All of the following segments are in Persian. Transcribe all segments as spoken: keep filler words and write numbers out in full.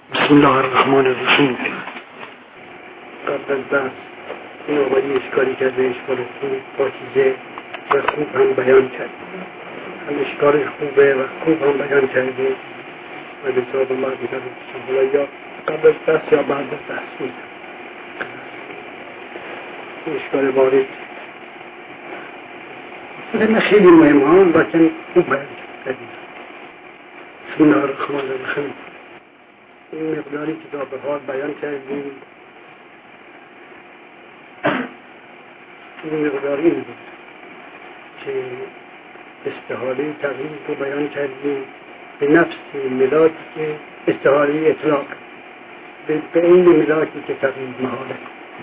بسم الله الرحمن الرحیم. قبل از بحث این آقایی اشکالی کرده، اشکال خوب پاکیزه و خوب هم بیان کرد. هم اشکالش خوبه و خوب هم بیان کرده و به صاحب ما دیگر حالا یا قبل از بحث یا بعد از بحث میدم. اشکال وارد این خیلی مهم ها لیکن خوب بیان کرد. بسم الله الرحمن الرحیم. این مقداری که تا به حال بیان کردیم این مقدار این بود که استحاله تغییر رو بیان کردیم به نفس ملاکی که استحاله اطلاق به این ملاکی که تغییر محاله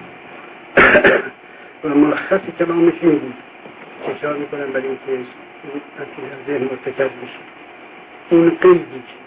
و ملخص کلامش این بود که اشاره میکنم برای اینکه از ذهن مرتکز بشه. این قیدی که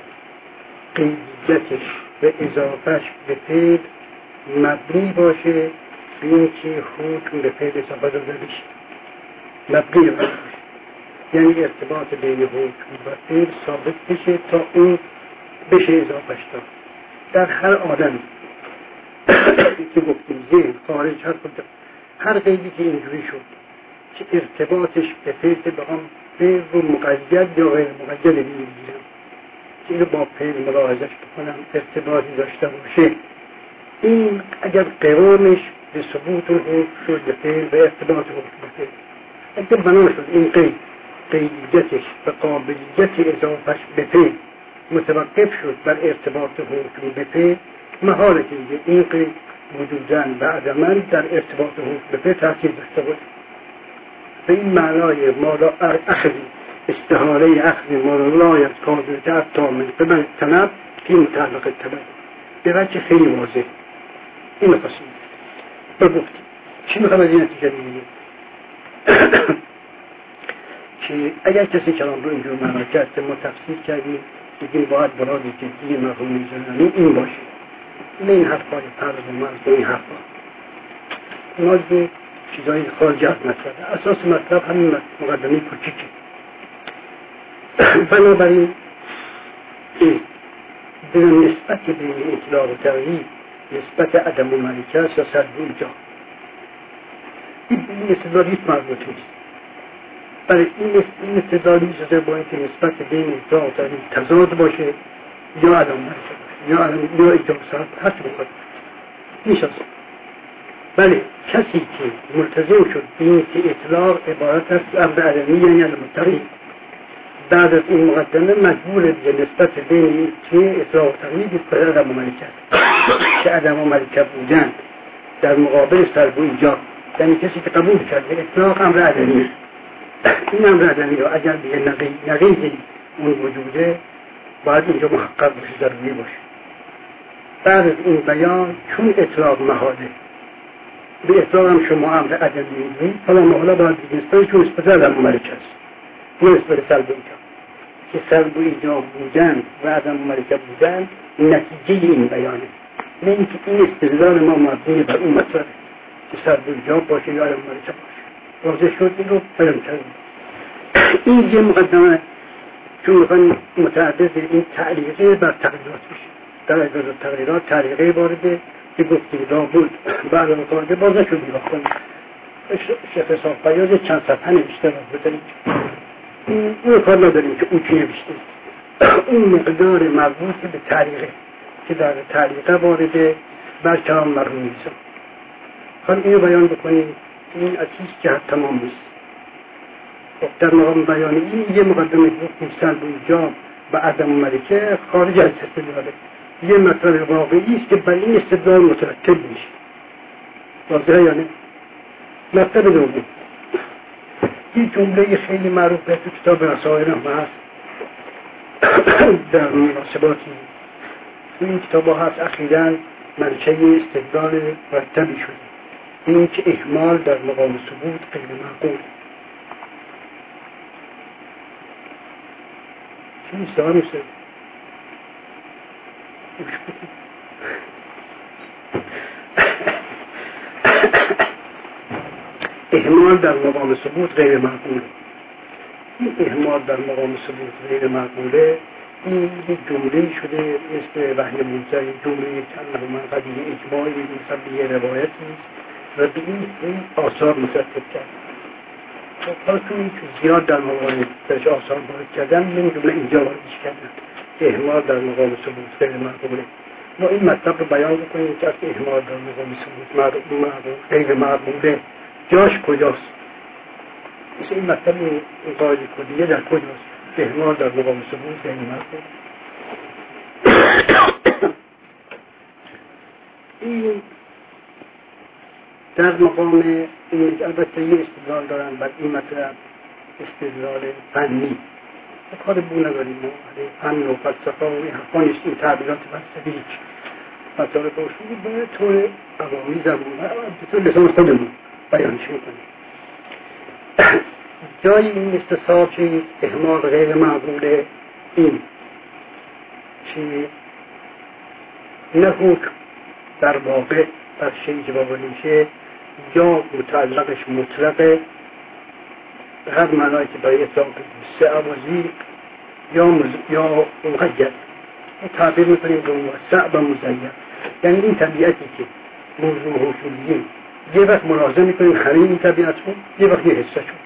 قیدیتش و اضافهش به فعل مبنی باشه به این که حکم به فعل اضافه داده بشه، مبنی باشه، یعنی ارتباط بین حکم و فعل ثابت بشه تا اون بشه اضافهش داد. در هر آدم که گفتیم ذهن خارج هر کجا هر قیدی که اینجوری شد که ارتباطش به فعل بخوام فعل رو مقید یا غیر مقید بگیرم که اینو با فعل ملاحظش بکنم ارتباطی داشته باشه، این اگر قوامش به ثبوت حکم شد به فعل و ارتباط حکم به فعل اگر بنا شد این قید قیدیتش و قابلیت اضافهش به فعل متوقف شد بر ارتباط حکم به فعل، محاله که این قید وجوداً و عدماً در ارتباط حکم به فعل تأثیر داشته باشه. به این معنای مالا اخذی استحاله اخذ مالای کاذبت اتامن به من طلب که متعلق طلب به وجه خیلی واضح این مقصود بگفتیم. چی میخوام از این نتیجه بگیریم؟ که اگر کسی کلام رو اینجور معنا کرد ما تفسیر کردیم بگیم باید برادی که دیگه مفهوم زنانی این باشه، نه این حرفای فرض و مرز و این حرفا مرز چیزایی خارج از مطلب. اساس مطلب همین مقدمه کوچیکه. بنابراین به نسبت بین اطلاق و تغییر نسبت عدم و ملکه است یا سلب و ایجاب این استدلالیست مربوط نیست. برای این استدلالیست با اینکه نسبت بین اطلاق و تغییر تضاد باشه یا عدم و ملکه باشه یا عدم یا ایجاب سلب هر چی بخواد نیست. بله کسی که ملتزم شد بین که اطلاق عبارت است امر عدمی یعنی عدم تغییر، بعد از این مقدمه مجبور به نسبت بین که اطلاق و تغییر به عدم و ملکه که عدم و ملکه بودن در مقابل سلب و ایجاب، یعنی کسی که قبول کرده اطلاق امر عدمی، این امر عدمی رو اگر به نقیض اون وجوده باید اینجا محقق باشه، ضروری باشه. بعد از این بیان چون اطلاق محاله به اطلاق هم شما امر عدمی میدونید فلا محاله باید بگیستان چون نسبت عدم و ملکه است نه نسبت سلب و ایجاب که سلب و ایجاب بودن و عدم و ملکه بودن نتیجه این بیانه، نه اینکه این استدلال ما مبنی بر اون مطلبه که سلب و ایجاب باشه یا عدم و ملکه باشه. واضح شد این رو بیان کردیم. این یه مقدمه چون میخوایم متعدد این تعلیقه بر تغییرات بشه. در از تغییرات تعلیقه وارده که گفتیم را بود بعد از مقارده باز نشدی را کنیم شیخ صاحب بیاد چند صفحه نوشته را بزنیم اون کار نداریم که اون چی نوشته اون مقدار مربوط به تعلیقه که در تعلیقه وارده بر کلام مرحوم نیست. خواهیم اینو بیان بکنیم این از هیچ جهت تمام نیست. در مقام بیان این یه مقدمه گفتیم سلب و ایجاب و عدم و ملکه خارج از استدلاله یه مطلب واقعی است که بر این استدلال مترتب میشه. واضحه یا نه؟ مطلب دوم این جمله خیلی معروف به تو کتاب رسائل هم هست در مناسباتی تو این کتاب ها هست اخیراً منشأ استدلال مرتبی شده این که اهمال در مقام ثبوت غیر معقول. چی نیست آقا میشه؟ اهمال در مقام ثبوت غیر معقوله. این اهمال در مقام ثبوت غیر معقوله این یک جمله شده مثل وحی موسی، جمله چند من قدیه اجماعی مثل به یه روایتی و به این آثار مترتب کرد. حالا چون زیاد در مقام درش آثار وارد کردن، من جمله اینجا واردش کردن که احمال در مقام ثبوت غیر مقبوله. ما این مطلب رو بیان بکنیم که احمال در مقام ثبوت غیر مقبوله جاش کجاست؟ مثل این مطلب این قاعده کلیه در کجاست؟ احمال در مقام ثبوت غیر مقبول. این در مقام این البته یه استدلال دارن بر این مطلب، استدلال فنی کار بو نداریم ما فن و فلسفه و این حرفا نیست. این تعبیرات فلسفی هیچ مطالب باشونی به طور عوامی زبون به طور لسان خودمون بیانش میکنیم. جای این استصحاب چیز احمال غیر معقوله این چی نه حکم در واقع بر شیء که واقع میشه یا متعلقش مطلقه هر معنایی که برای اطلاق سه عوضی یا مز... یا مقید تعبیر میکنیم به موسع و مزید. یعنی این طبیعتی که موضوع حکمیه یه وقت ملازم میکنیم همه این طبیعت رو، یه وقت یه حصه شد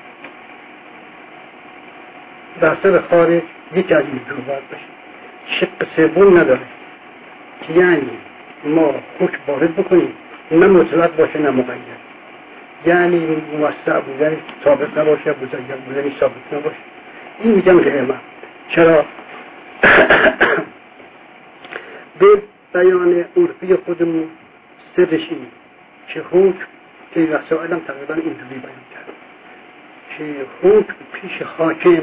در سر خارج یکی از این جور باید باشه. شق سوم نداره که یعنی ما حکم وارد بکنیم نه مطلق باشه نه مقید، یعنی موسع بودن ثابت نباشه، مزید بودن ثابت نباشه. این میگم غیر معقول. چرا؟ به بیان عرفی خودمون سرش اینه که حکم که این وسائل هم تقریبا اینجوری بیان کرد که حکم پیش حاکم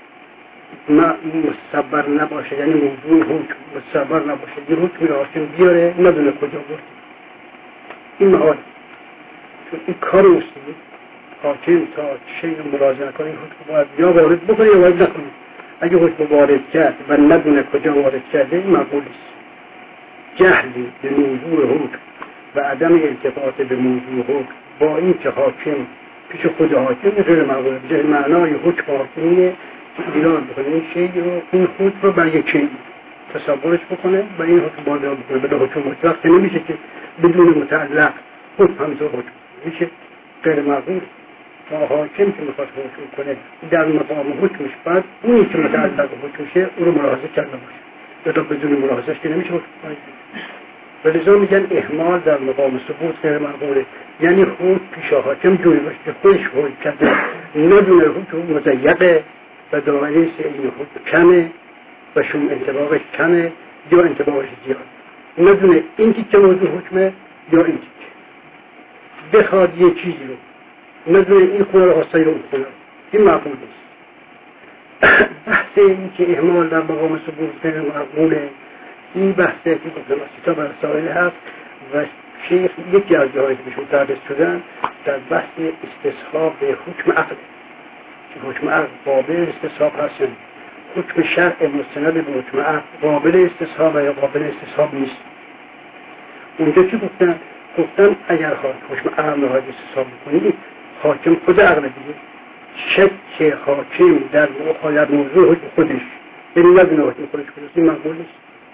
مستبر نباشه، یعنی موضوع حکم مستبر نباشه، یه حکمی رو حاکم بیاره ندونه کجا برده. این محال چون این کار مسلمی حاکم تا شیء مراجعه کنه حکم باید یا وارد بکنه یا وارد نکنه. اگه حکم وارد کرد و ندونه کجا وارد کرده این مقبول است. جهلی به موضوع حکم و عدم التفات به موضوع حکم با این که حاکم پیش خود حاکم غیر مقبول. به معنای حکم حاکمیه ایران بکنه این شیء رو، این حکم رو بر یک شیء تصورش بکنه و این حکم بالا بکنه. به حکم مطلق که نمیشه که بدون متعلق حکم همزه حکم میشه غیر مقبول. و حاکم که میخواد حکم کنه در مقام حکمش بعد اونی که متعلق حکمشه اون رو ملاحظه کرده باشه، یا تا بدون ملاحظهش که نمیشه حکم کنه. ولذا میگن اهمال در مقام ثبوت غیر مقبوله، یعنی حکم پیش حاکم جوری باشه که خودش حکم کرده ندونه حکم مضیقه و داوری این حکم کمه و شون انطباقش کمه یا انطباقش زیاد، ندونه این که موضوع حکمه یا این که بخواد یه چیزی رو ندونه این خونه رو خواستایی رو اون خونه رو، این مقبول نیست. بحث این که اهمال در مقام ثبوت غیر مقبوله این بحثه که گفتم تا بر سائل هست و شیخ یکی از جاهایی که بهشون تعرض شدن در بحث استصحاب به حکم عقل که حکم عقل قابل استصحاب هست، حکم شرع مستند به حکم عقل قابل استصحاب یا قابل استصحاب نیست. اونجا چی گفتن؟ گفتن اگر حکم عقل رو استصحاب کنید حاکم خود عقل دیگه شک حاکم در موضوع حکم خودش یعنی ندونه حکم خودش کنید این مقبول نیست.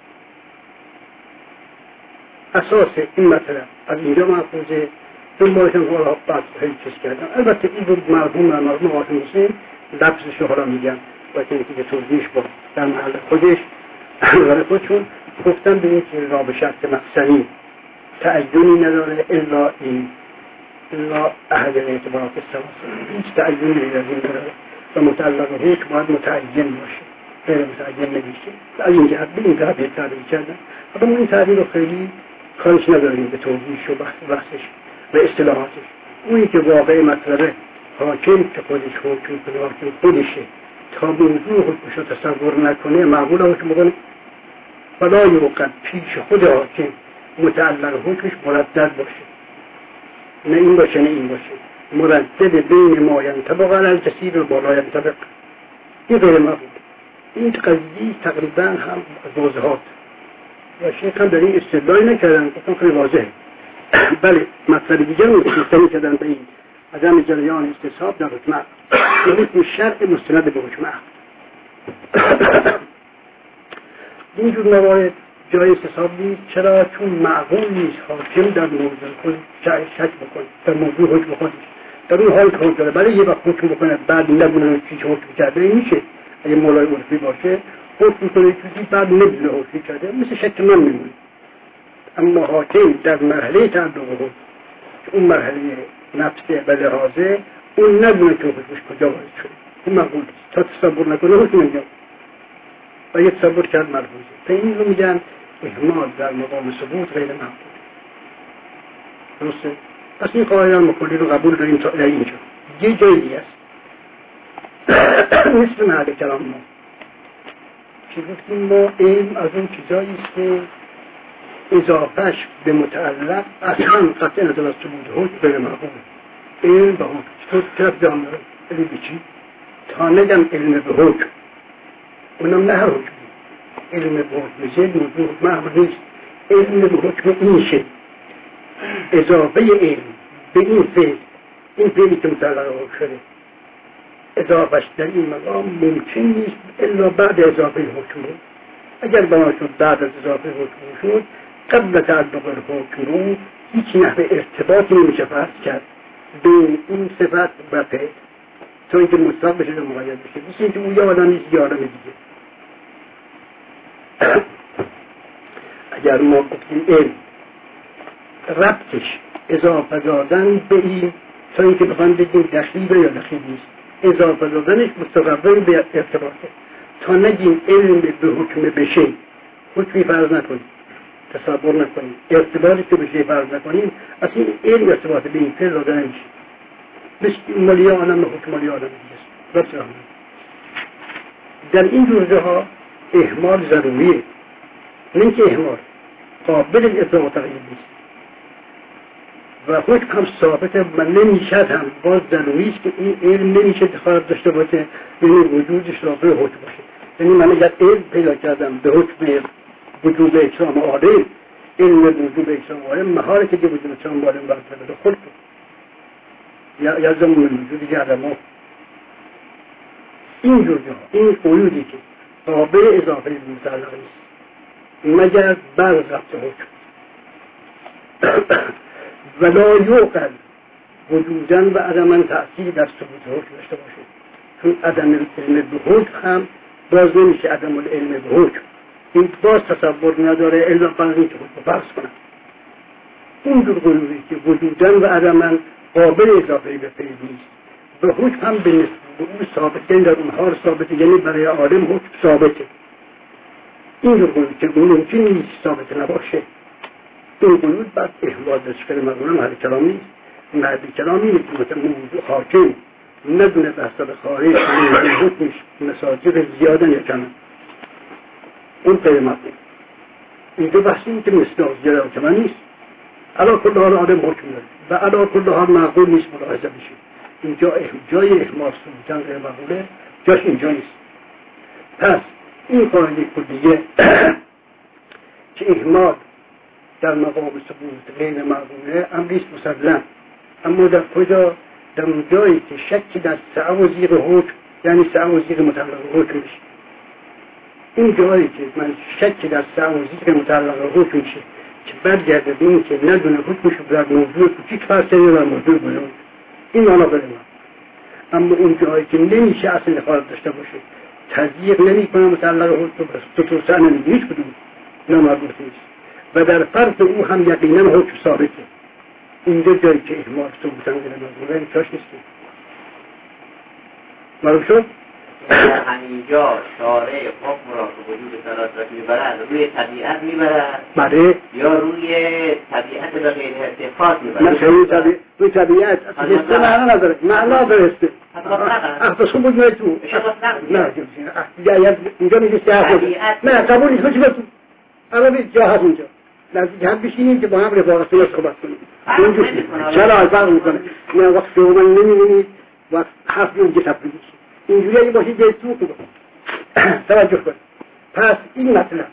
اساس این مطلب از اینجا محفوظه. دنبالشم حالا بعد خیلی چیز کردم. البته این رو مرحوم و مرحوم حاکم حسین لفظش رو حالا میگم و که اینکه توضیحش با در محل خودش اول خودشون گفتن به این که را به شرط مقصنی تعیینی نداره الا این الا احد اعتبارات السلاسل، هیچ تعیینی لازم نداره و متعلق حکم باید متعین باشه، غیر متعین نمیشه. از این جهت به این جهت تعبیر کردن. اما این تعبیر رو خیلی کارش نداریم به توضیحش و بحث بحثش و اصطلاحاتش. اونی که واقعی مطلبه حاکم که خودش حکم کنه، حاکم خودشه تا موضوع حکمش رو تصور نکنه معقول حکم بکنه فلا یوقع پیش خود حاکم متعلق حکمش مردد باشه، نه این باشه نه این باشه، مردد بین ما ینطبق علی الجسیر و بالا ینطبق. این غیر معقول. این قضیه تقریبا هم از واضحات و شیخ هم در این استدلال نکردن، گفتم خیلی واضحه. بله مطلب دیگر رو استدلال کردن به این عدم جریان استصحاب در حکم عقل، حکم شرع مستند به حکم عقل. اینجور موارد جای حساب نیست. چرا؟ چون معقول نیست حاکم در موضوع خود شک بکنه، در موضوع حکم خودش در اون حال حکم داره، برای یه وقت حکم بکنه بعد نبونه چیز حکم کرده میشه. اگه مولای عرفی باشه حکم کنه چیزی بعد نبونه حکم کرده، مثل شک من میمونه. اما حاکم در مرحله تعلق حکم، اون مرحله نفسه و لحاظه، اون نبونه که حکمش کجا وارد شده، این معقول نیست. تا تصور نکنه حکم نمیاد و یه تصور کرد ملحوظه. تا این رو میگن اهمال در مقام ثبوت غیر معقول. درسته؟ پس این قاعده مکلی رو قبول داریم تا اینجا. یه جای دیگه است مثل محل کلام ما که گفتیم ما علم از اون چیزایی است که اضافهش به متعلق اصلا قطع نظر از ثبوت حکم غیر معقول. علم به حکم چطور طرف دام داره؟ علم به چی؟ تا نگم علم به حکم، اونم نه هر حکم. علم به حکم زید موضوع معقول نیست. علم به حکم این شد اضافه علم به این فعل، این فعلی که متعلق حکم شده، اضافهش در این مقام ممکن نیست الا بعد اضافه حکم رو. اگر بنا شد بعد از اضافه حکم شد، قبل تعلق حکم رو هیچ نحوه ارتباطی نمیشه فرض کرد بین این صفت و فعل تا اینکه مطلق بشه و مقید بشه. مثل اینکه اون یه آدم نیست یه آدم دیگه. اگر ما گفتیم علم ربطش اضافه دادن به این تا اینکه بخوان بگیم دخیل یا دخیل نیست، اضافه دادنش مستقبل به ارتباطه. تا نگیم علم به حکم بشه، حکمی فرض نکنیم، تصور نکنیم، ارتباطی که بشه فرض نکنیم، از این علم ارتباط به این فعل داده نمیشه. مثل مالی آنم به حکم مالی آنم دیگه است. در این جزء ها اهمال ضروریه، نه که اهمال قابل اطلاق و تغییر نیست و حکم هم ثابته و نمیشد هم باز ضروری است که این علم نمیشه دخالت داشته باشه یعنی وجودش رابطه حکم باشه. یعنی من اگر علم پیدا کردم به حکم وجود اجسام عالم، علم وجود اجسام عالم مهاره که وجود اجسام عالم برطبق خود یا یا زمان وجود جهدما این جور جا این قیودی که قابل اضافه متعلق نیست مگر بر ضبط حکم ولا یوقل وجودن و عدماً تأثیر در ثبوت حکم داشته باشه. چون عدم علم به حکم هم باز نمیشه عدم علم به حکم، این باز تصور نداره الا بعد اینکه حکم فرض کنن. اونجور قیودی که وجودن و عدماً قابل اضافه به فعل نیست، به حکم هم به نسبت اون ثابت، یعنی در اون حال ثابته، یعنی برای عالم حکم ثابته. اینجور قیود که ممکن نیست ثابت نباشه، این قیود بعد احوال دستگاه مقوله محل کلام نیست. محل کلام اینه که موضوع حاکم ندونه بحثا به خارج موضوع حکمش مساجر زیادن یا کمن، اون قیمت نیست. این دو بحثی این که مثل زیاده و کمن نیست. علا کل حال آدم حکم داره و علا کل حال معقول نیست ملاحظه بشه. اینجا جای احمال سلوکن غیر مقوله جاش اینجا نیست. پس این قاعده کلیه که احمال در مقام ثبوت غیر معقوله امریست مسلم، اما در کجا؟ در اون جایی که شکی در سعه و زیغ حکم، یعنی سعه و زیغ متعلق حکم بشه. این جایی که من شکی در سعه و زیغ متعلق حکم بشه که برگرده به این که ندونه حکمش در موضوع کوچیک فرسه یا در موضوع بلند، این مانا بره من. اما اون جایی که نمیشه اصل دخالت داشته باشه، تضییق نمی کنه متعلق حکم بس تو توسعه نمیده هیچ کدوم نامربوط نیست و در فرض او هم یقینا حکم ثابته. اینجا جایی که احمال ثبوتن غیر مقوله امکاش نیست. معلوم شد؟ در همینجا شارع حکم را که وجود ثلاثت میبرد روی طبیعت میبرد بله یا روی طبیعت به غیر ارتفاط میبرد؟ نه روی طبیعت روی طبیعت هسته معنا نداره، معنا داره هسته اختص خون بود میره تو نه اینجا میگه سیاه نه قبول نیست بچه بسید الان جا هست اونجا نزدیک هم بشینیم که با هم رفاقت یا صحبت کنیم. چرا الفرق میکنه؟ نه وقت شما من نمیبینید وقت حرفی اونجا تبدیل میشه اینجوری اگه باشید جای تو کنم توجه کنید. پس این مطلب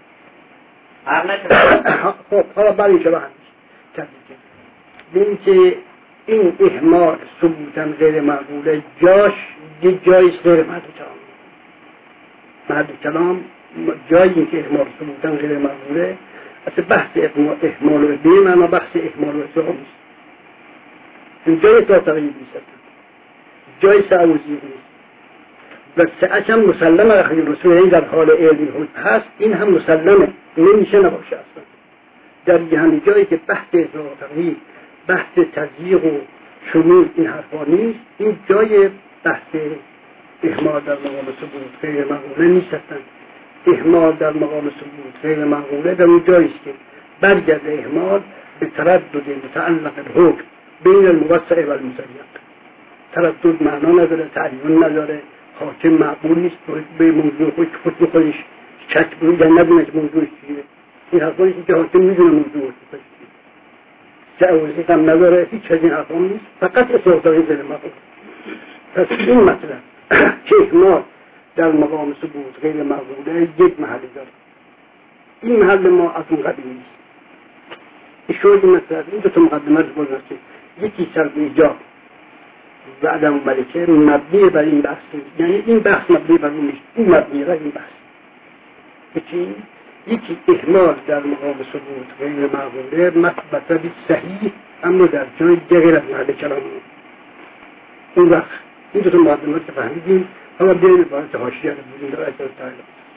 خب حالا بعد اینجا با هم میشه ببین که این احمال ثبوتن غیر معقوله جاش یه جایش غیر محل کلام. محل کلام جایی که اهمال ثبوتن غیر مقبوله، اصلا بحث اهمال و بیم اما بحث اهمال و اطلاق نیست. این جای اطلاق تغییر نیست، جای سعوزی نیست و سعش هم مسلمه اخیر رسول این در حال علمی هست، این هم مسلمه، نمیشه نباشه اصلا. در همین جایی که بحث اطلاق تغییر، بحث تضییق و شمول این حرفا نیست، این جای بحث اهمال در مقام ثبوت غیر مقبوله نیست اصلا. اهمال در مقام ثبوت غیر مقبوله در اون جاییست که برگرده اهمال به تردد متعلق الحکم بین الموسع و المضيق. تردد معنا نداره، تعیین نداره، حاکم مقبول نیست به موضوع خودش خود خودش شک بوده ندونه که موضوعش چیه. این حرفایی که حاکم میدونه موضوع خودش چیه، تعویضی هم نداره، هیچ از این حرفا نیست، فقط اطلاق تغییر غیر مقبول. پس این مطلب که اهمال در مقام ثبوت غیر مقبوله یک محلی داره. این محل ما از اون قبیل نیست. اشاره این مطلب این دو تا مقدمه رو بگم که یکی سلب ایجاب و عدم ملکه مبنی بر این بحث، یعنی این بحث مبنی بر اون نیست، این مبنی بر این بحث. یکی یکی اهمال در مقام ثبوت غیر مقبوله مطلبی صحیح اما در جای غیر از محل کلام. اون وقت این دو تا مقدمه رو فهمیدیم. حالا بیاییم عبارت حاشیه رو بودیم در اجازه تعالی.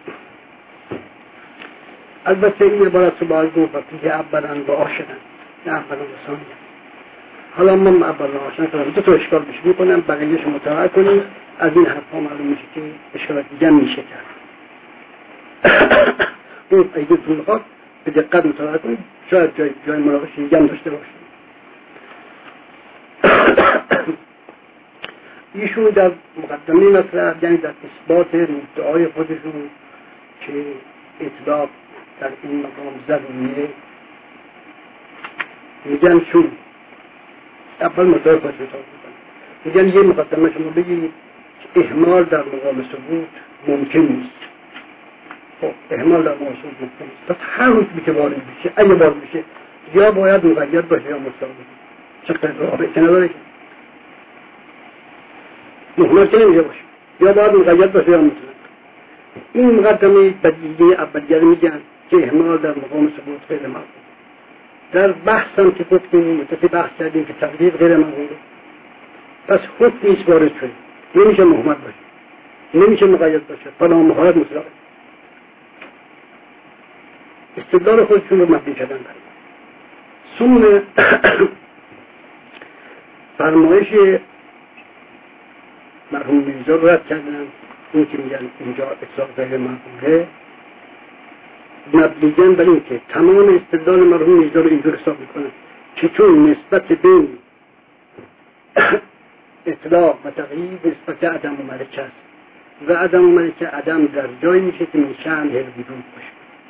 البته این عبارت رو باید گفت وقتی اولا با آشدن نه اولا با ثانیه. حالا من اولا آشدن کنم دو تا اشکال بشه میکنم، بقیهش متوجه کنیم. از این حرفا معلوم میشه که اشکالات دیگه میشه کرد. اون ایده تون میخواد به دقت متوجه کنیم، شاید جای جای مراقشه دیگه هم داشته باشیم. ایشون در مقدمه مطلب، یعنی در اثبات مدعای خودشون که اطلاق در این مقام ضروریه، میگن چون اول مدعای خودشون میگن میگن یه مقدمه شما بگید که اهمال در مقام ثبوت ممکن نیست. خب اهمال در مقام ثبوت ممکن نیست، پس هر حکمی که وارد بشه اگه وارد بشه یا باید مقید باشه یا مستقیم. چقدر رابطه نداره که محمد که نمیشه باشه، یا باید مقید باشه یا مطلق. این مقدمه بدیهی اولیه میگن که اهمال در مقام ثبوت غیر مقبول. در بحث هم که گفتیم متفق بحث کردیم که تقدیر غیر مقبوله، پس حکمی است وارد شده نمیشه محمد باشه، نمیشه مقید باشه، فلا محال مطلق. استدلال خودشون رو مبنی کردن برای ثم فرمایش مرحوم میرزا رو رد کردن. این که میگن اینجا اطلاق غیر مقبوله مبنیاً بر این که تمام استدلال مرحوم میرزا رو اینجور حساب میکنن که چون نسبت بین اطلاق و تغییر نسبت عدم و ملکه است و عدم و ملکه عدم در جایی میشه که من شأن الوجود باشه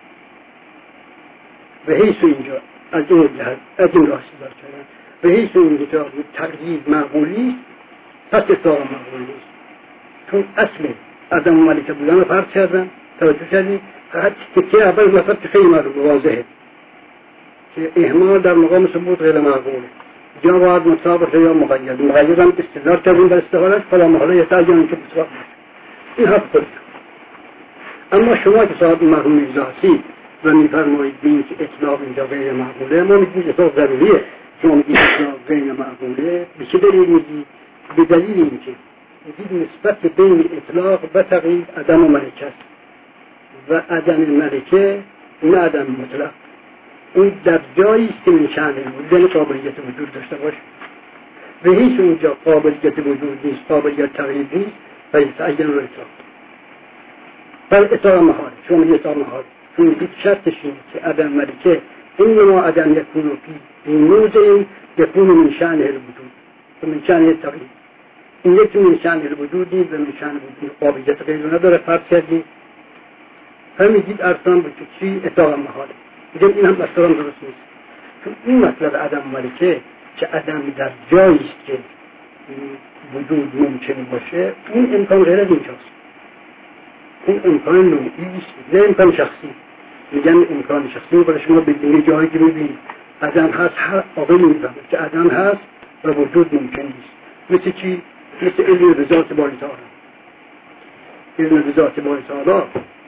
و حیث اینجا از این جهت از این راه استدلال کردن و حیث اینجا تغییر معقولی پس اطلاق مقبول نیست، چون اصل عدم و ملکه بودن رو فرض کردن. توجه کردید؟ فقط تکیه اول مطلب که خیلی معلوم واضحه که اهمال در مقام ثبوت غیر مقبوله، یا باید مطلق باشه یا مقید. مقید هم استدلال کردیم بر استحالش فلا محاله یتعین که مطلق باشه. این حرف خودتون. اما شما که صاحب مرحوم میرزا هستید و میفرمایید بین که اطلاق اینجا غیر مقبوله، ما میگیم اطلاق ضروریه. شما میگید اطلاق غیر مقبوله، به چه دلیل میگید؟ به دلیل اینکه میگید نسبت بین اطلاق و تغییر عدم و ملکه است و عدم ملکه نه عدم مطلق. اون در جایی است که من شأن الوجود قابلیت وجود داشته باشه و هیچ اونجا قابلیت وجود نیست، قابلیت تغییر نیست و یتعین رو اطلاق. بل اطلاق محال. شما میگید اطلاق محال، چون میگید شرطش اینه که عدم ملکه اینما عدم یکون فی این موضع یکون من شأن الوجود و من شأن التغییر. این یکی من شأن الوجود نیست و من شأن الوجود قابلیت غیر نداره فرض کردیم. فهمیدید ارسان به چی اطلاق محاله. میگم این هم اصلا درست نیست، چون این مطلب عدم ملکه که عدم در جایی است که وجود ممکن باشه، این امکان غیر از اینجاست. این امکان نوعی است نه امکان شخصی. میگن امکان شخصی برای شما بدون جایی که میبینید عدم هست، هر عاقلی میفهمه که عدم هست و وجود ممکن نیست. مثل چی؟ مثل علم به ذات باری تعالی. علم به ذات باری تعالی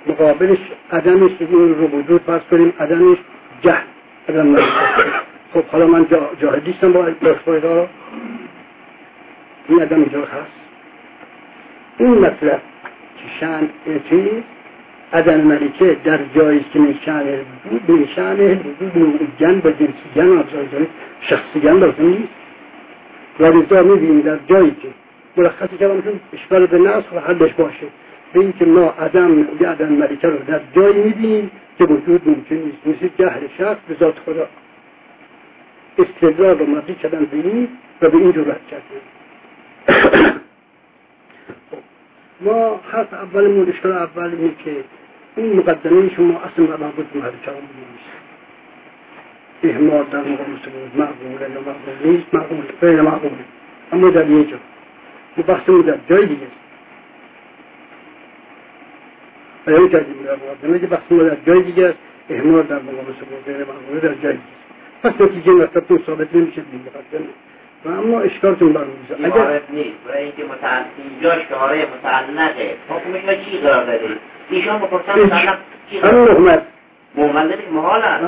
مقابلش عدمش رو وجود فرض کنیم، عدمش جهل، عدم مریض. خب حالا من جا جاهلیستم با اصفایدارا، این عدم اینجا هست. این مطلب که شأن چیز عدم ملکه در جایی که نشان وجود، نشان وجود نوعی‌گن و جنسی‌گن آبزایداری شخصی‌گن لازم نیست. لذا می‌بینیم در جایی که ملخصی که همشون اشکال به نصف و حلش باشه، به این که ما عدم یا عدم ملکه رو در جایی می‌بینیم که وجود ممکن نیست، مثل جهل شخص به ذات خدا. استدلال رو مبنی کردن به این و به این جرأت کردن. ما حرف اولمون اشکال اول اینه که این مقدمه شما اصلا مربوط به محل کلام نیست. اهمال در مقام ثبوت مقبوله یا مقبول نیست، مقبول غیر مقبوله، اما در یه جا بحثمون در جای دیگه است. اینا کردیم در مقدمه که بحثمون در جای دیگه است، اهمال در مقام ثبوت غیر مقبوله در جای دیگه است. پس نتیجه مطلبتون ثابت نمیشه این مقدمه. و اما اشکالتون برمیزه اگر نیست برای اینکه متعلق اینجا شعاره متعلقه حکمش چی قرار داده؟ ایشان بپرسن متعلق چی قرار داده؟ مولد محال است.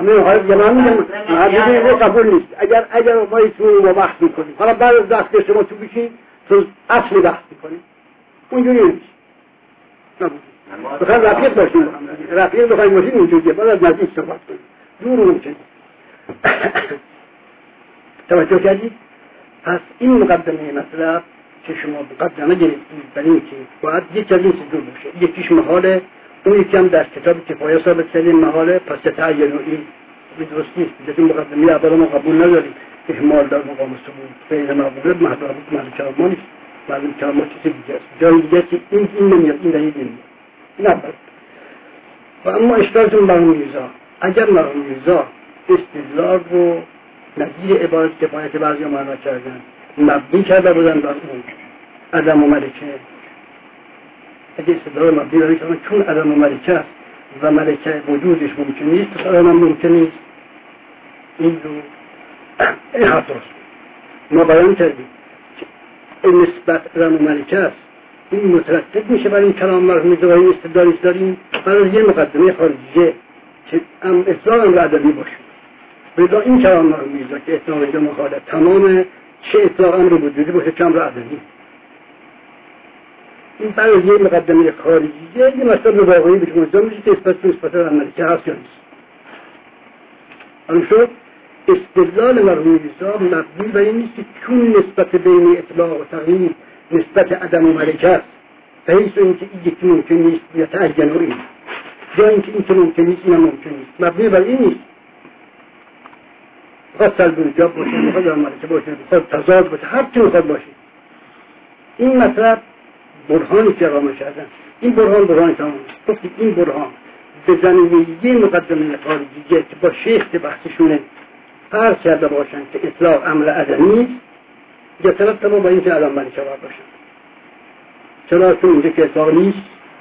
من قبول نیست. اگر اگر ما ایتون رو بحث میکنیم، حالا بعد از دست که شما تو بشین تو اصل بحث میکنیم، اونجوری نیست. نبود. بخواه رفیق باشیم، رفیق بخواهیم باشیم اونجوریه، بعد از نزدیک صحبت کنیم. دور ممکنه. توجه کردید؟ پس این مقدمه مطلب که شما مقدمه گرفتید برای اینکه باید یک از این سه باشه، یکیش محاله، اون یکی هم در کتاب کفایه ثابت کردیم محاله، پس تعین و این درست نیست. این مقدمه اول ما قبول نداریم، اهمال در مقام ثبوت غیر مقبول محدود محل کلام ما نیست، معلوم کلام ما چیز دیگه است، جای دیگه که این این نمیاد، این دلیل نمیاد، این اول. و اما اشکالتون مرحوم میرزا، اگر مرحوم میرزا استدلال رو نظیر عبارت کفایت بعضی ها معنا کردن مبنی کرده بودن بر اون عدم و ملکه، اگه استدلال مبنی برای کردن چون عدم و ملکه است و ملکه وجودش ممکن نیست خدا هم ممکن نیست، این رو این حرف درست ما بیان کردیم که این نسبت عدم و ملکه است، این مترتب میشه برای این کلام مرحوم میرزا و این استدلالیش داریم برای یه مقدمه خارجیه که ام اطلاق امر عدمی باشه. بذار این کلام مرحوم میرزا که اطلاق اینجا مخالف تمام چه اطلاق امر وجودی باشه چه امر عدمی، این برای یه مقدمه خارجیه یه مسئله واقعی بشه مجزا میشه که اثبات نسبت عملی هست یا نیست. حالا شد استدلال مرحوم میرزا مبنی بر این نیست که چون نسبت بین اطلاق و تغییر نسبت عدم و ملکه است به حیث اینکه این یکی ممکن نیست یا تعین و این یا اینکه این که ممکن نیست این هم ممکن نیست، مبنی بر این نیست. بخواد سلب ایجاب باشه، بخواد عدم ملکه باشه، بخواد تضاد باشه، هر چی بخواد باشه. این مطلب برهانی که اقامه کردن، این برهان برهانی تمام است. گفتید این برهان به زمینه یه مقدمه خارجیه که با شیخ بحثشونه فرض کرده باشن که اطلاق امر عدمی است یا طرف تبا با این که عدم ملکه باید باشن. چرا چون اینجا که اطلاق نیست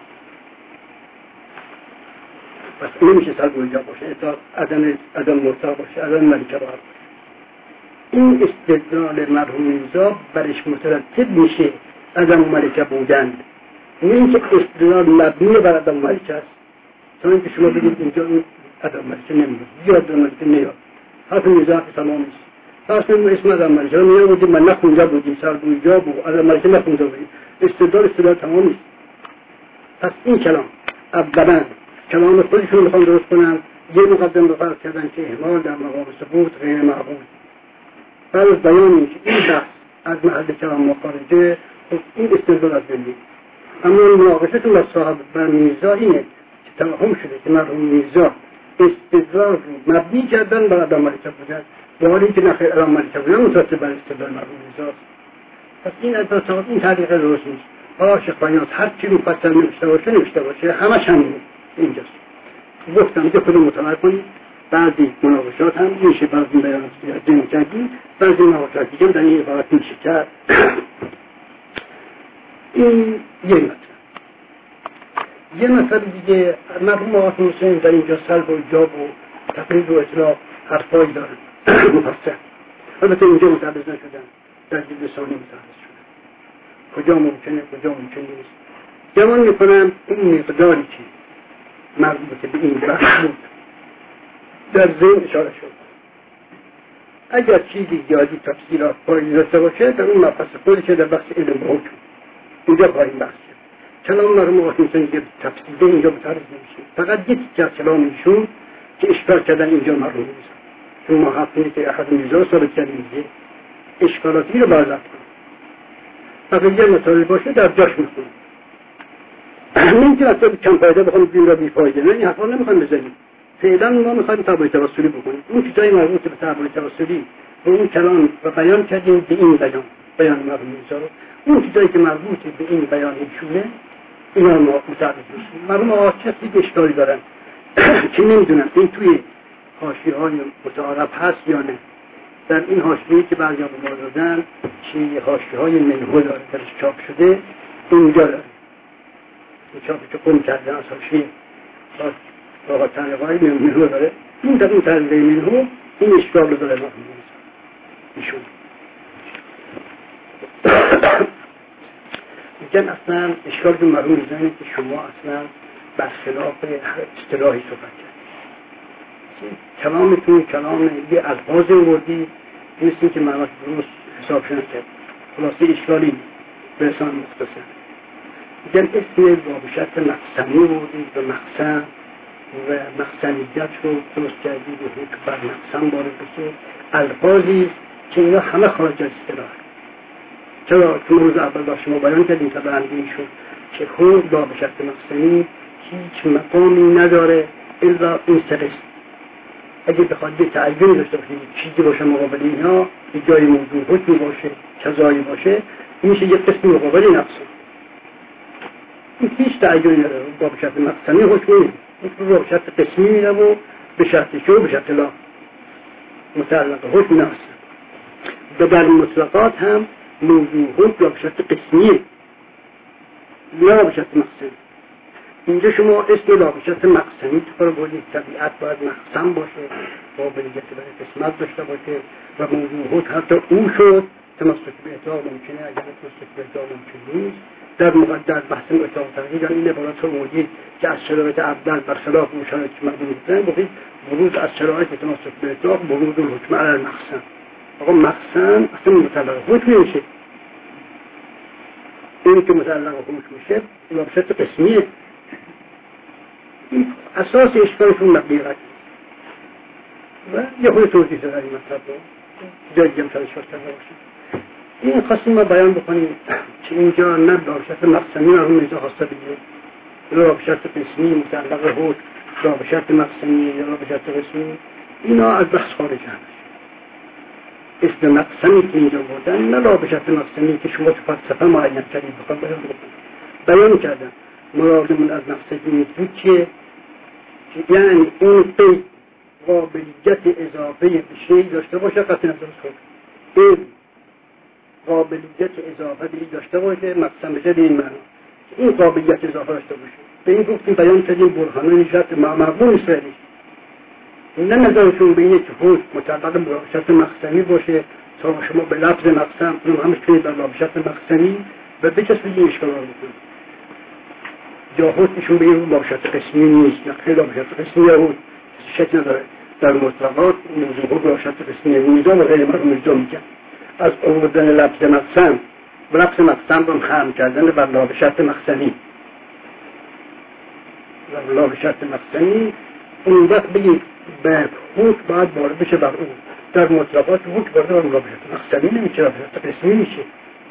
پس نمیشه سلب ایجاب باشه، اطلاق عدم عدم مرتبط باشه، عدم ملکه باید باشه. این استدلال مرحوم میرزا برش مترتب میشه عدم ملکه بودن، نه اینکه استدلال مبنی بر عدم ملکه است. چون اینکه شما بگید اینجا عدم ملکه نمیاد یا عدم ملکه نیاد، حرف میرزا که تمام نیست. پس من اسم عدم ملکه رو میاد من نخونده بودیم سلب ایجاب و عدم ملکه نخونده بودیم، استدلال استدلال تمام نیست. پس این کلام اولا کلام خودشون میخوان درست کنن، یه مقدم به فرض کردن که اهمال در مقام ثبوت غیر معقول. بعد از بیان اینکه این بحث از محل کلام ما خارجه، این استدلال از بینید. اما مناقشتون با صاحب بر میرزا اینه که توهم شده که مرحوم میرزا استدلال رو مبنی کردن بر عدم ملکه بودن، در حالی که نخیر عدم ملکه بودن مترتب بر استدلال مرحوم میرزاست. پس این از این طریقه درست نیست. حالا شیخ بنیاز هر چی رو فصل نوشته باشه نوشته باشه همش همینه اینجاست. گفتم که خودم مطالعه کنید، بعضی مناقشات هم میشه بعضی بیانات جمع کردیم، بعضی مناقشات دیگه در این عبارت میشه کرد. این یه مطلب. یه مطلب دیگه مرحوم آقا حسین در اینجا سلب و ایجاب و تقلید و اطلاق حرفایی دارن مفصل. البته اینجا متعرض نشدن، در جلد ثانی متعرض شدن. کجا ممکنه کجا ممکن نیست. جوان میکنم این مقداری که مربوط به این بحث بود در ذهن اشاره شد. اگر چیزی زیادی تفصیلات پایین داشته باشه در اون مبحث خودشه در بحث علم و حکم اینجا پایین بحث شد. کلام مرحوم آقا میتونی که تفصیل اینجا متعرض نمیشه، فقط یک تیکه از کلام ایشون که اشکال کردن اینجا مرحوم نیست. چون ما حقیقی که احد میزا ثابت کردیم دیگه اشکالاتی رو برزد کنیم و به یه مطالب باشه در جاش میخونیم. نمیتونیم اصلا کم فایده بخونیم بیم را بی فایده، نه این حرفا نمیخوایم بزنیم. فعلا ما میخوایم تبعیض توسلی بکنیم. اون چیزای مربوط به تبعیض توسلی و اون کلام و بیان کردیم به این بیان بیان مرحوم میزا رو. اون چیزایی که مربوط به این بیان ایشونه اینا ما متعرض میشیم. مرحوم آقا کسی که اشکالی دارن که نمیدونن این توی حاشیه‌های متعارف هست یا نه. در این حاشیه‌ای که بعضیا به ما دادن که حاشیه‌های منهو داره درش چاپ شده اینجا داره این چاپی که قم کردن از حاشیه آقا طریقای منهو داره. این در این طریقه منهو این اشکال رو داره مرحوم ایشون میگن اصلا اشکال که مرحوم میزنه که شما اصلا برخلاف اصطلاحی صحبت کرد. کلامتون کلام یه الفاظ وردی نیستی که معناش درست حساب شده کرد. خلاصه اشکالی برسان مختصر میگن اسم وابشت مقسمی وردید و مقسم و مقسمیت رو درست کردید و حکم بر مقسم وارد بشه. الفاظی که اینا همه خارج از اصطلاح. چرا که روز اول با شما بیان کردیم تا برندگی شد که خود وابشت مقسمی هیچ مقامی نداره الا این سرست. اگه بخواد یه تعیین داشته باشه چیزی باشه مقابل اینا یه جای موضوع حکمی باشه کذایی باشه این میشه یه قسم مقابل نقصه. این هیچ تعیینی نداره. با به شرط مقسمی حکمی نیست. این با به شرط قسمی میره و به شرط شو به شرط لا متعلق حکم نقصه. و در مطلقات هم موضوع حکم به شرط قسمیه یا به شرط مقسمی. اینجا شما اسم لابشت مقسمی تو رو بودید طبیعت باید مقسم باشه قابلیت برای قسمت داشته باشه و موضوع حتی او شد تمسک به اطلاق ممکنه اگر تمسک به اطلاق ممکن نیست. در مقدر بحث اطلاق تغییر در این عبارات رو موجید که از شرایط اول برخلاف اون شرایط که مردم بودن بخید بروز از شرایط تمسک به اطلاق بروز الحکم علی المقسم. آقا مقسم اصلا متعلق حکم میشه. این که متعلق حکم میشه لابشت قسمیه. اساس اشکالشون مقدیرت و یه خود توضیح داره این مطلب رو جایی هم ترشوش کرده باشه. این خواستیم ما بیان بکنیم که اینجا نه لابشت مقسمی رو میزا خواسته بگیم لابشت قسمی متعلق حکم لابشت مقسمی یا لابشت قسمی اینا از بحث خارج همش. اسم مقسمی که اینجا بودن نه لابشت مقسمی که شما تو فلسفه معین کردید بخواد بیان بکنیم بیان کردن مرادمون از مقصدی بود که یعنی اون قید قابلیت اضافه به شیء داشته باشه قطع نظر خود این قابلیت اضافه به داشته باشه مقسم بشه به این معنا این قابلیت اضافه داشته باشه. به این گفتیم بیان کردیم برهانه نشات مقبول اسرائیلی نه نظرشون به اینه که خود مطابق لابشت مقسمی باشه تا شما به لفظ مقسم اون همش کنید در لابشت مقسمی و بچسبید این اشکال رو بکنید یا خودشون به این لابشت قسمی نیست یا خیلی لابشت قسمی بود شک نداره. در مطلقات موضوع لابشت قسمی میزان و غیر مرحوم میزان میگن از آوردن لفظ مقسم و لفظ مقسم رو خرم کردن بر لابشت مقسمی و لابشت مقسمی اون وقت بگید به حکم باید وارد بشه بر اون. در مطلقات حکم وارد بر لابشت مقسمی نمیشه لابشت قسمی میشه.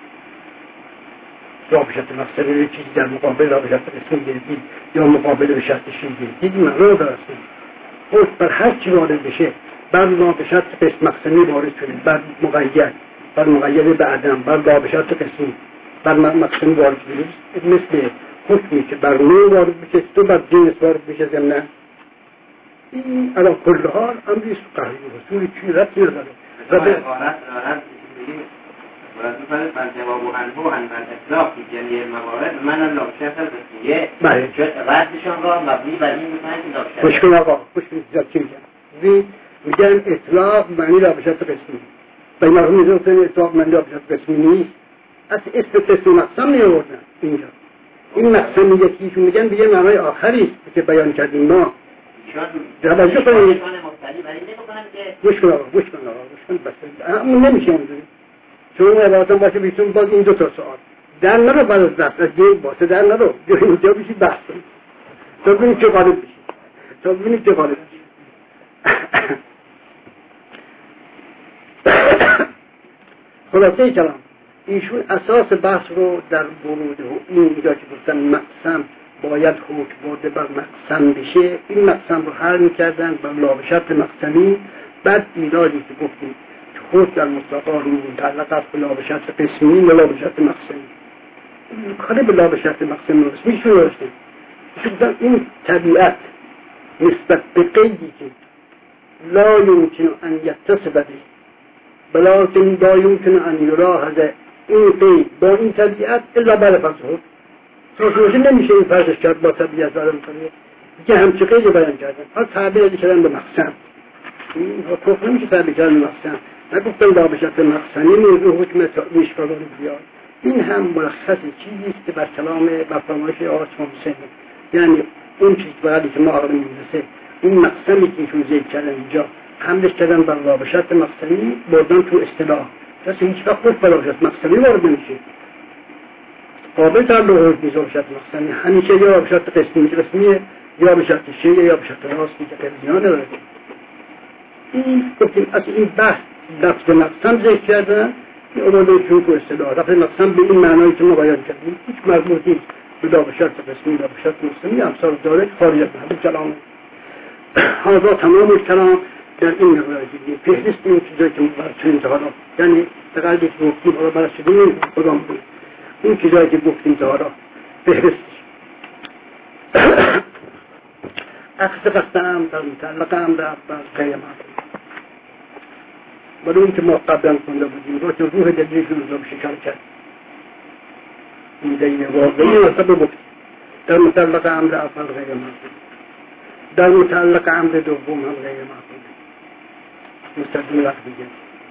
لابشت مقسمی رو چیزی در مقابل لابشت قسمی گرفتید یا مقابل به شرط شیء گرفتید معنا داره. حکم بر هر چی وارد بشه بر لابشت قسم مقسمی وارد شده بر مقید بر مقید به عدم بر لابشت قسمی بر مقسمی وارد شده مثل حکمی که بر نوع وارد بشه تو بر جنس وارد بشه ضمن این علا کل حال امریست قهری رسولی چی رتی نداره و به عبارت دارد ورد می‌کنه من جواب و انبو هن من اطلاق که جمعی موارد من هم لابشت هم بسیه ردشان را مبنی بر این میکنه که لابشت خوشکن آقا خوشکن زیاد چی میگن میگن اطلاق معنی لابشت قسمی بای مرحوم میزن اطلاق معنی لابشت قسمی نیست از اسم قسم مقسم نیاوردن اینجا این مقسم یکیشون میگن دیگه معنای آخری که بیان کردیم ما توجه کنید. گوش کن آقا گوش کن آقا گوش کن بس اون نمیشه اونجوری چون عبارتان باشه بیشون باز این دو تا سوال در نرو بعد از دست از دیگه باسه در نرو جایی اینجا بشید بحث کنید تا ببینید چه غالب بشید تا ببینید چه غالب بشید. خلاصه کلام ایشون اساس بحث رو در ورود این اینجا که گفتن مقسم باید حکم برده بر مقسم بشه این مقسم رو حل میکردن بر لابشت مقسمی. بعد ایرادی که گفتیم که خود در مصطفا رو متعلق است به لابشت قسمی و لابشت مقسمی کاری به لابشت مقسمی رو قسمی شروع داشتیم گفتن این طبیعت نسبت به قیدی که لا یمکن ان یتصف به بلکن لا یمکن ان یلاحظ این قید با این طبیعت الا بر فضل سوشوشی نمیشه این فرضش کرد با طبیعت دارم کنید که همچه قید بیان کردن ها تعبیر کردن به مقسم این ها توف نمیشه تعبیر کردن به مقسم نگفتن لابشت مقسمی موضوع حکم میشکال رو بیاد. این هم ملخص چیزیست که بر کلام بر فرمایش آقای حسین یعنی اون چیز بقیدی که ما آقای میرسه این مقسمی که ایشون ذکر کردن اینجا حملش کردن بر لابشت مقسمی بردن تو اصطلاح کسی هیچ وقت خود بر لابشت مقسمی وارد نمیشه قابل تعلق نیست لابشت مقسمی همیشه یا لابشت قسمی قسمیه یا لابشت شیعه یا لابشت راستی که قرزیان نداره. این گفتیم از این بحث لفظ مقسم ذکر کردن این اومده چون تو اصطلاح لفظ مقسم به این معنایی که ما بیان کردیم هیچ مربوط نیست به لابشت قسمی لابشت مقسمی امثال داره خارج از محل کلام هذا تمام الكلام در این مقدار دیگه فهرست این چیزایی که برای چنین تا حالا یعنی تقریبی که گفتیم حالا برای شدیم کدام بود این چیزایی که گفتیم تا حالا فهرستش اخذ قصدم در متعلقم در غیر معلوم برای اون که ما قبلا کنده بودیم رو که روح دلیلش رو شکر کرد این دلیل واقعی مطلب گفتیم در متعلق امر اول غیر معلوم در متعلق امر دوم هم غیر معلوم مستدل وقت دیگه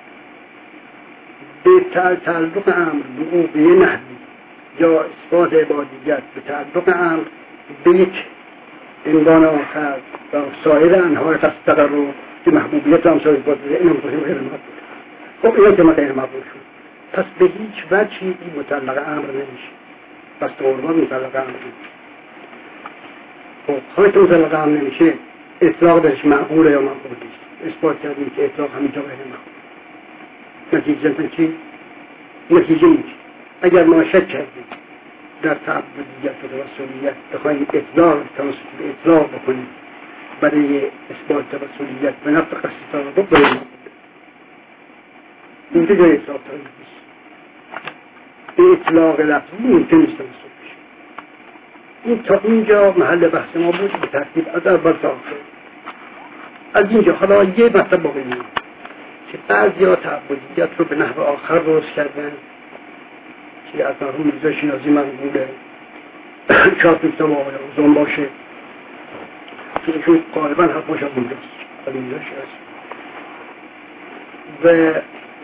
به تعلق امر به او به یه نحوی یا اثبات عبادیت به تعلق امر به یک عنوان آخر و سایر انواع قصد رو که محبوبیت هم سایر باید این هم غیر معلوم خب اینا که ما غیر معلوم شد پس به هیچ وجهی این متعلق امر نمیشه پس تو عنوان متعلق امر نمیشه. خب خواهی متعلق امر نمیشه اطلاق درش معقوله یا معقول نیست اثبات کردیم که اطلاق همینجا غیر معقول نتیجه چی؟ نتیجه این اگر ما شک کردیم در تعبدیت و توسلیت بخواهیم اطلاق توسط به اطلاق بکنیم برای اثبات توسلیت به نفت قصد تعبد برای اینجا جای اطلاق تعبد نیست به اطلاق لفظی ممکن نیست توسط بشه. این تا اینجا محل بحث ما بود به ترتیب از اول تا آخر. از اینجا حالا یه مطلب باقی میمونه که بعضی ها تعبدیت رو به نحو آخر روز کردن که از مرحوم میرزا شیرازی منقوله شاید دوستم آقای اوزان باشه که ایشون غالبا حرفاش هم اونجاست ولی میرزا شیرازی و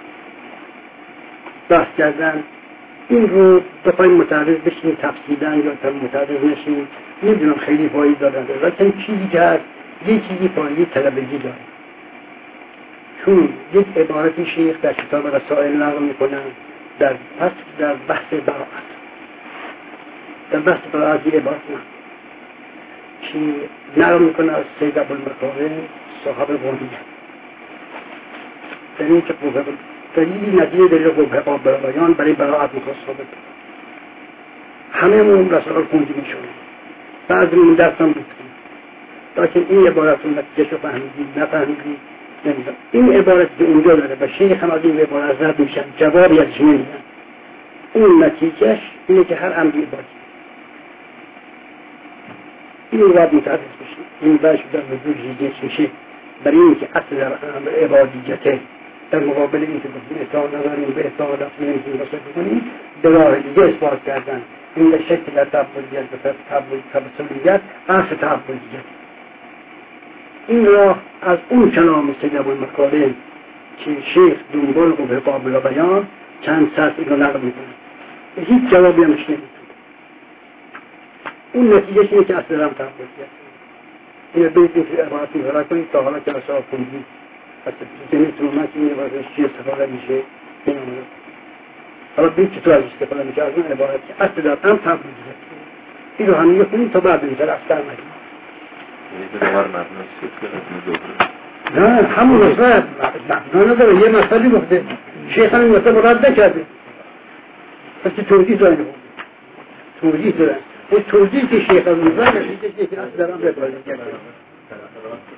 بحث کردن این رو بخوایم متعرض بشیم تفصیلا یا متعرض نشیم نمیدونم خیلی فایی دارن لیکن چیزی که هست یه چیزی فایی طلبگی داره چون یک عبارتی شیخ در کتاب رسائل نقل میکنن در فصل در بحث براعت در بحث براعت یه عبارت نه که نقل میکنه از سید ابوالمکارم صاحب قومیت در این که قوه دلیلی نظیر دلیل قوه قابلایان برای براعت میخواست ثابت همه مون رسائل خوندی میشونه بعضی من درست هم بودیم لیکن این عبارت رو نتیجه شو فهمیدیم نفهمیدیم نمیدونم این عبارت که اونجا داره و شیخ هم از این عبارت رد میشن جوابی ازش نمیدن اون نتیجهش اینه که هر امری عبادی این رو باید متعرض بشه این باید در وجود جیدیش میشه برای این که اصل در امر عبادیته در مقابل این که بکنیم اطلاع نداریم به اطلاع دست نمیتونیم بسید بکنیم به راه دیگه اثبات کردن این به شکل در تعبدیت به تبسلیت اصل تعبدیت این راه از اون کلام سید ابوالمکارم که شیخ دنبال قوه قابل بیان چند سطح اینو نقل میکنه هیچ جوابی همش نمیتونه اون نتیجه اینه که اصل هم تحقیق کرد. این بیتی که عبارتی فرا کنید تا حالا که اصلا خوندید اصلا زمین ترومت این عبارتش چی استفاده میشه این آمده. حالا بید چطور از استفاده میشه از اون عبارت که اصل هم تحقیق کرد. این رو همین کنیم تا بعد اینتر افتر مدیم. نه همون مسئله مبنا نداره یه مسئله گفته شیخ همین مسئله مراد نکرده پس که توضیح داره توضیح داره اون توضیح که شیخ همین مسئله نشیده که اصل دارم ببرده